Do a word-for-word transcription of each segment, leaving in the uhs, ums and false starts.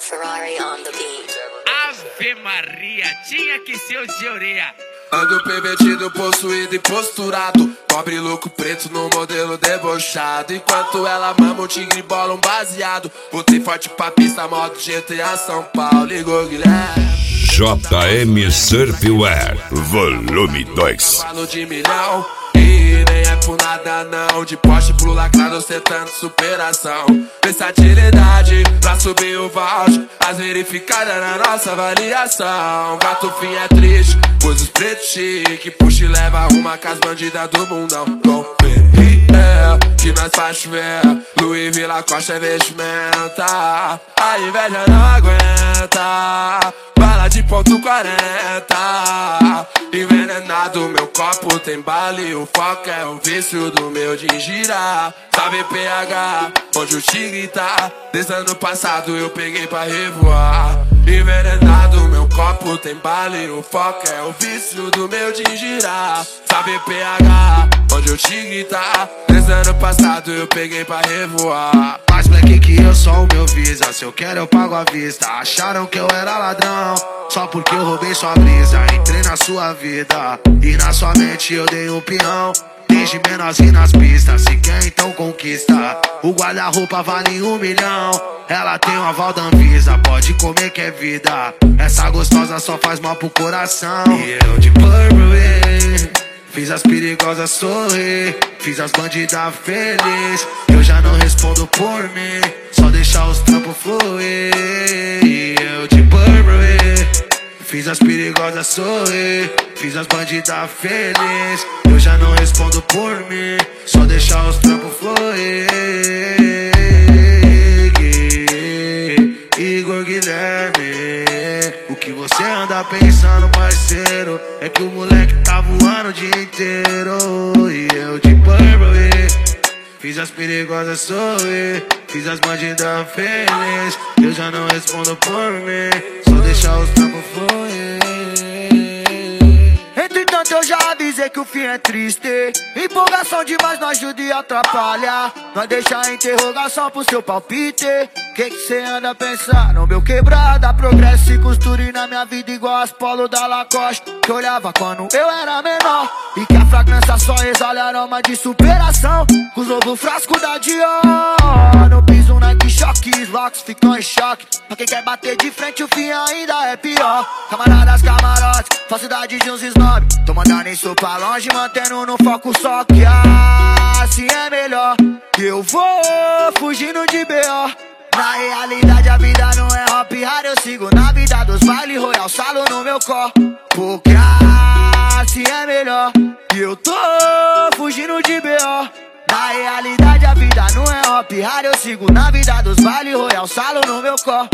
Ferrari on the beat. Ave Maria, tinha que ser o de orelha. Ando pervertido, possuído e posturado, pobre louco preto no modelo debochado. Enquanto ela mama o tigre bola um baseado, botei forte pra pista, modo G T A São Paulo. Ligou Guilherme J M Surfwear Volume dois. Falo de milhão e nem é por nada não. De poste pro lacrado ostentando superação. Versatilidade pra subir o voucher, as verificadas na nossa avaliação. Gato fim é triste, pois os pretos chique puxa e leva uma com as bandidas do mundão. Com P R L, que nós faz chover, Louis Vila Costa é vestimenta. A inveja não aguenta, bala de ponto quarenta. Envenenado, meu copo tem bala e o foco é o vício do meu de girar. Sabe P H, onde o tigre tá? Desde ano passado eu peguei pra revoar. Envenenado, meu copo tem bala e o foco é o vício do meu de girar. Sabe P H, onde o tigre tá? Desde ano passado eu peguei pra revoar. Mais black que eu sou o meu visa, se eu quero eu pago à vista. Acharam que eu era ladrão, só porque eu roubei sua brisa. Entrei na sua vida e na sua mente eu dei um peão. Desde menorzinho nas pistas, se quer então conquista. O guarda-roupa vale um milhão, ela tem um aval da Anvisa. Pode comer que é vida, essa gostosa só faz mal pro coração. E eu de Burberry fiz as perigosas sorrir, fiz as bandidas felizes. Eu já não respondo por mim, só deixar os trampos fluir. E eu de Burberry fiz as perigosas sorrir, fiz as bandidas felizes. Eu já não respondo por mim, só deixar os trampos fluir. Igor Guilherme, o que você anda pensando, parceiro? É que o moleque tá voando o dia inteiro. E eu de Burberry fiz as perigosas sorrir, fiz as bandidas felizes. Eu já não respondo por mim, só deixar os trampos fluir. Entretanto eu já avisei que o fim é triste. Empolgação demais não ajuda e atrapalha. Nós deixa a interrogação pro seu palpite. Que que cê anda pensando, meu quebrada? Progresso e costure na minha vida igual as polo da Lacoste, que olhava quando eu era menor, e que a fragrância só exala aroma de superação. Com os novos frascos da Dior, no piso Nike choque, os locks ficam em choque. Pra quem quer bater de frente o fim ainda é pior. Camaradas, camarotes, falsidade de uns snob, tô mandando isso pra longe, mantendo no foco só que assim é melhor. Eu vou fugindo de B O. Na realidade a vida não é hop hard, eu sigo na vida dos baile royal, salo no meu corpo, porque assim é melhor. E eu tô fugindo de B O. Na realidade a vida não é hop hard, eu sigo na vida dos baile royal, salo no meu corpo.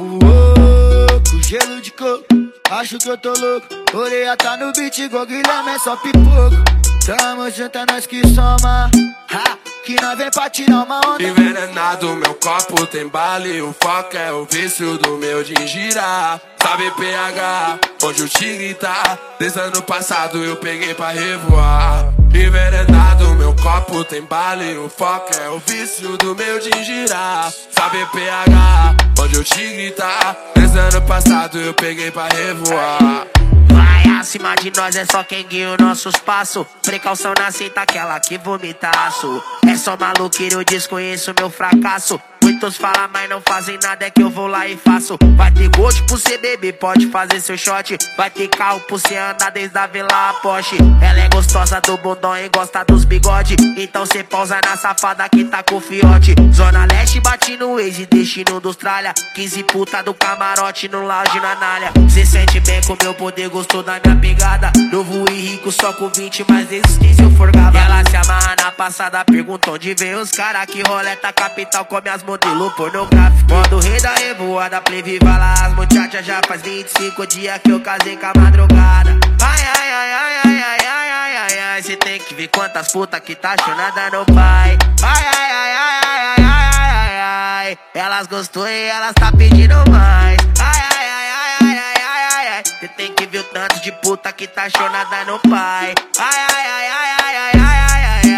Uou, com gelo de coco, acho que eu tô louco. Orelha tá no beat, igual Guilherme é só pipoco. Tamo junto, é nós que soma, ha, que nós vem pra tirar uma onda. Envenenado, meu copo tem bala e o foco é o vício do meu de girar. Sabe P H, onde o tigre tá? Desde ano passado eu peguei pra revoar. Envenenado, meu copo tem bala e o foco é o vício do meu de girar. Sabe P H, onde o tigre tá? Desde ano passado eu peguei pra revoar. Vai acima de nós, é só quem guia os nossos passos. Precaução na seita, aquela que vomitaço. É só maluqueiro, eu desconheço meu fracasso. Muitos falam, mas não fazem nada, é que eu vou lá e faço. Vai ter gold pro cê beber, pode fazer seu shot. Vai ter carro pro cê andar desde a Vila a Porsche. Ela é gostosa do bundão e gosta dos bigode, então cê pausa na safada que tá com fiote. Zona Leste bate no Waze, destino dos tralha. Quinze puta do camarote no lounge na nalha. Cê sente bem com meu poder, gostou da minha pegada. Novo e rico só com vinte, mas esses quinze eu forgava. Ela se amarra na passada, pergunta onde vem os cara que roleta capital com minhas modelo pornográfico. Modo rei da revoada, play viva lá as muchachas. Já faz vinte e cinco dias que eu casei com a madrugada. Ai, ai, ai, ai, ai, ai, ai, ai, ai, ai. Cê tem que ver quantas putas que tá chonada no pai. Ai, ai, ai, ai, ai, ai, ai, ai, ai. Elas gostou e elas tá pedindo mais. Ai, ai, ai, ai, ai, ai, ai, ai. Cê tem que ver o tanto de puta que tá chonada no pai. Ai, ai, ai, ai, ai, ai, ai, ai,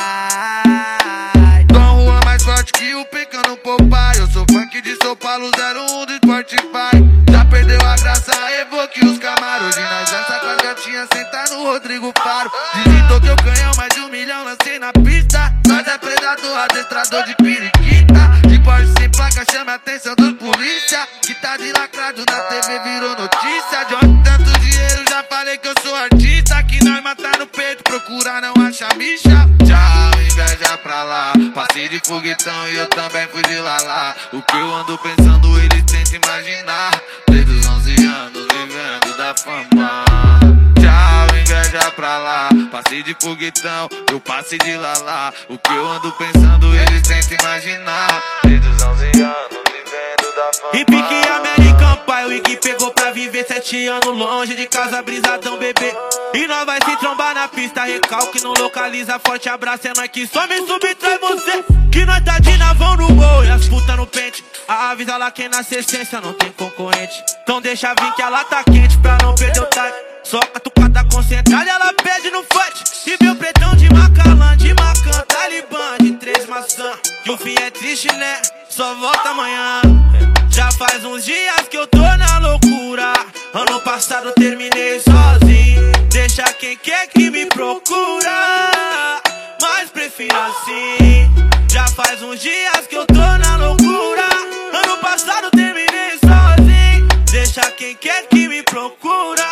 ai. Dom Juan mais forte que o Pecano Popeye. Eu sou funk de São Paulo, zero Rodrigo Faro. Digitou que eu canhão, mais de um milhão lancei na pista. Nós é predador, adestrador de periquita. De Porsche sem placa, chama a atenção dos polícia. Que tá de lacrado na T V, virou notícia. De onde tanto dinheiro, já falei que eu sou artista. Que nós matar no peito, procurar não achar micha. Tchau, inveja pra lá. Passei de foguetão e eu também fui de lalá. O que eu ando pensando, eles tentam imaginar. Desde os onze anos, vivendo da fama. Tchau, inveja pra lá. Passei de foguetão, eu passei de lalá. O que eu ando pensando, eles tentam imaginar. Desde os onze anos, vivendo da fama. E pique American Pie, o Iggy pegou pra viver sete anos longe de casa, brisadão, bebê. E nós vai se trombar na pista, recalque não localiza. Forte abraço, é nós que some e subtrai você. Que nós tá de navão no gol e as putas no pente. Avisa lá quem nasce essência, não tem concorrente. Então deixa vir que ela tá quente pra não perder o time. Só catucada concentrada, ela pede no fight. E meu pretão de Macalã, de Macan, Talibã, de três maçã. Que o fim é triste, né? Só volta amanhã. Já faz uns dias que eu tô na loucura. Ano passado terminei sozinho. Deixa quem quer que me procura, mas prefiro assim. Já faz uns dias que eu tô na loucura. Ano passado terminei sozinho. Deixa quem quer que me procura.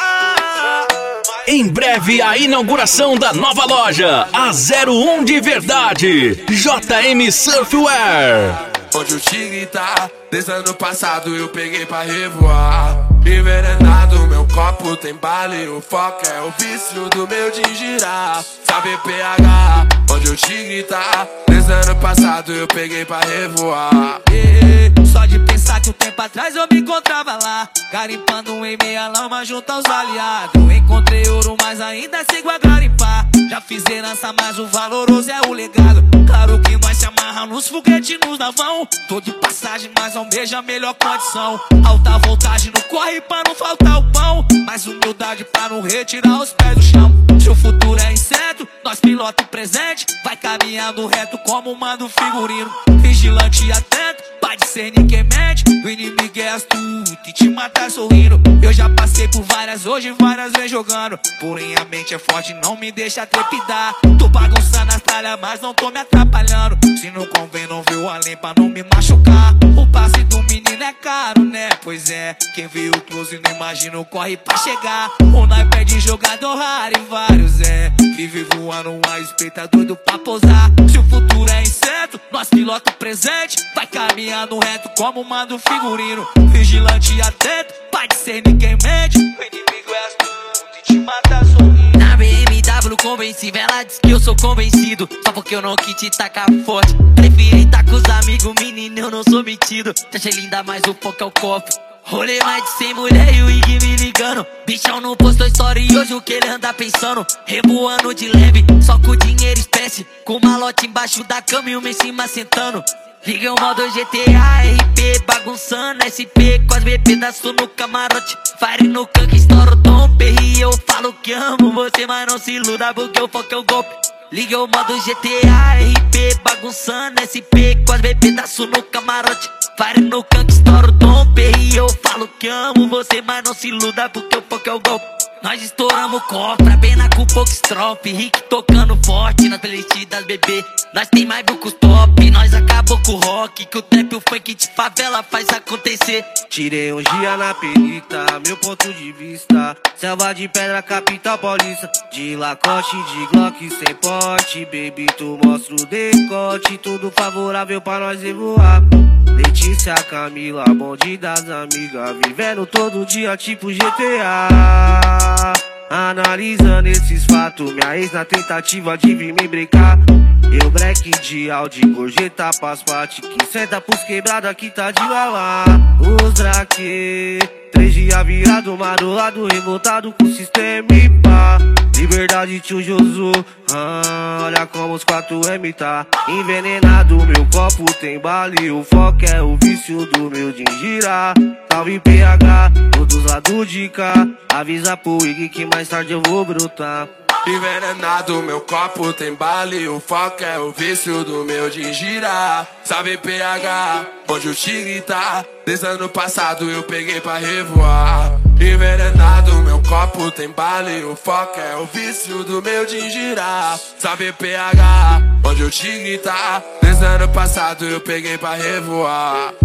Em breve, a inauguração da nova loja, a zero um de verdade, J M Surfwear. Onde o tigre tá, desde ano passado eu peguei pra revoar. Envenenado, meu copo tem bala e o foco é o vício do meu de girar. Sabe P H, onde o tigre tá, desde ano passado eu peguei pra revoar. Yeah. Só de pensar que um tempo atrás eu me encontrava lá, garimpando em meia lama junto aos aliados. Encontrei ouro, mas ainda sigo a garimpar. Já fiz herança, mas o valoroso é o legado. Claro que nós se amarra nos foguetes nos navão. Tô de passagem, mas almeja a melhor condição. Alta voltagem no corre pra não faltar o pão, mas humildade pra não retirar os pés do chão. Se o futuro é incerto, nós pilota o presente. Vai caminhando reto como manda o figurino. Vigilante e atento, pode ser ninguém mente. O inimigo é astuto e te matar sorrindo. Eu já passei por várias, hoje várias vem jogando. Porém a mente é forte, não me deixa trepidar. Tô bagunçando as talhas, mas não tô me atrapalhando. Se não convém, não viu além pra não me machucar. O passe do menino é caro, né? Pois é, quem vê o close não imagina o corre pra chegar. O naipe é de jogador raro e vários é. Vive voando, a espeita doido pra pousar. Se o futuro é incerto, nós pilota o presente. Vai caminhando reto como manda o figurino. Vigilante e atento, pode ser ninguém mente. O inimigo é astuto e te mata sorrindo. Na B M W convencível, ela diz que eu sou convencido. Só porque eu não quis te tacar forte. Preferi tá com os amigos, menino, eu não sou metido. Te achei linda, mas o foco é o copo. Rolê mais de cem mulher e o Iggy me ligando. Bichão não postou história e hoje o que ele anda pensando. Revoando de leve, só com dinheiro espécie. Com malote embaixo da cama e uma em cima sentando. Liguei o modo G T A, R P, bagunçando S P, com as B pedaço no camarote. Fire no canque, estouro tom, perri. Eu falo que amo você, mas não se iluda porque o foco é o golpe. Liguei o modo G T A, R P, bagunçando S P, com as B pedaço no camarote. Fire no canque, estouro tom, perri. Eu falo que amo você, mas não se iluda porque o foco é o golpe. Nós estouramos cofra, bem na com pouco estrofe. Rick tocando forte nas playlists das bebê. Nós tem mais bucos top, nós acabou com o rock. Que o trap, o funk de favela faz acontecer. Tirei um dia na perita, meu ponto de vista. Selva de pedra, capital paulista. De lacote, de glock, sem porte. Baby, tu mostra o decote. Tudo favorável pra nós voar. Letícia, Camila, bonde das amigas. Vivendo todo dia tipo G T A. Analisando esses fatos, minha ex na tentativa de vir me brincar. Eu black de Audi, gorjeta paspate. Que senta pros quebrada que tá de lalá. Os draque, três dias virado, marolado, revoltado com o sistema e pá. Liberdade tio Josu, ah, olha como os quatro M tá envenenado. Meu copo tem bala e o foco é o vício do meu de girar. Salve P H, todos lados de cá. Avisa pro Iggy que mais tarde eu vou brotar. Envenenado, meu copo tem bala e o foco é o vício do meu de girar. Sabe P H, onde o tigre tá, desde ano passado eu peguei pra revoar. Envenenado, meu copo tem bala e o foco é o vício do meu de girar. Sabe P H, onde eu te gritar. Desde ano passado eu peguei pra revoar.